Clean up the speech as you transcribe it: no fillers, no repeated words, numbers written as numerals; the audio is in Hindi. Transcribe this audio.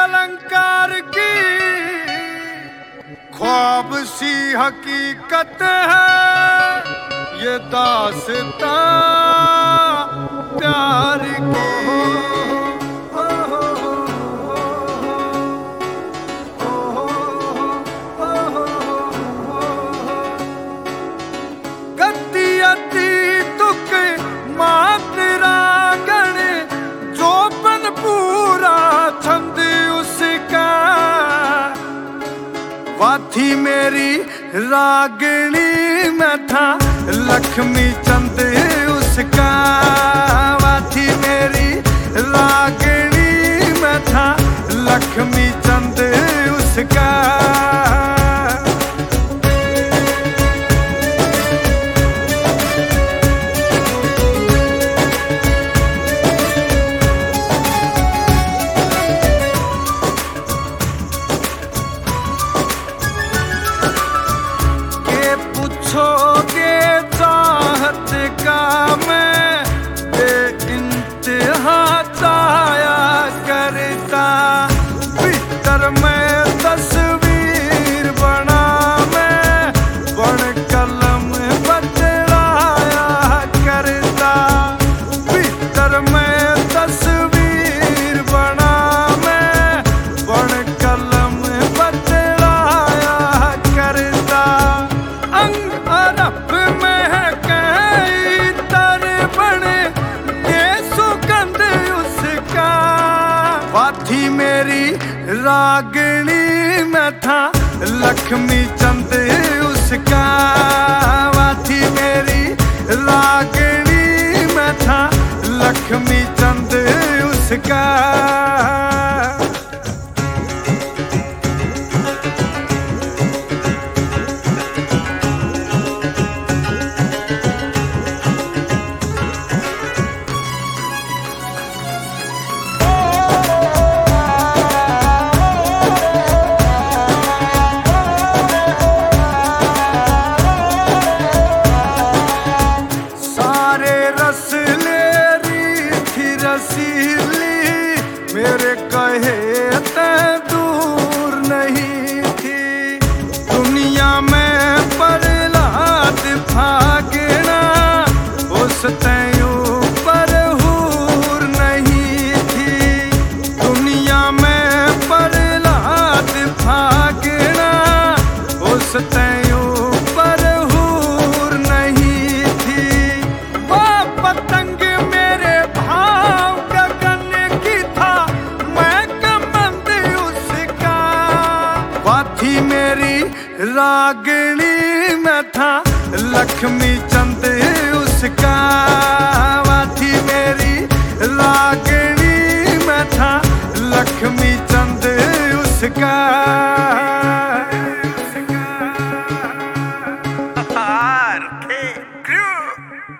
अलंकार की ख्वाब सी हकीकत है ये दास्तां प्यार की। गति अति तुक मात्रा गण जोपन पूरा छंद उसका। वाथी मेरी रागिणी मैं था लक्ष्मी चंद उसका। वाथी मेरी रागिणी मैं था लक्ष्मी चंद उसका। पूछोगे चाहत का मैं बेइंतहा चाया करता। भीतर मैं तस्वीर बना मैं बण कलम बतलाया करता। भीतर मैं तस्वीर बना मैं बण कलम बतलाया करता। अंग अरब में है कई तर बने ये सुगंध उसका। वाथी मेरी रागिणी मैं था लक्ष्मी चंद उसका। वाथी मेरी रागिणी मैं था लक्ष्मी चंद उसका। मेरे कहे ते दूर नहीं थी दुनिया में प्रहलाद भागना। उस तयों पर हूर नहीं थी दुनिया में प्रहलाद भागना। उस तयों पर हूर नहीं थी। वो पतंग मेरे भाव गगन की था मैं कमंद उसका। वाथी मेरी रागिणी मैं था लक्ष्मी चंद उसका। वाथी मेरी रागिणी मैं था लक्ष्मी चंद उसका।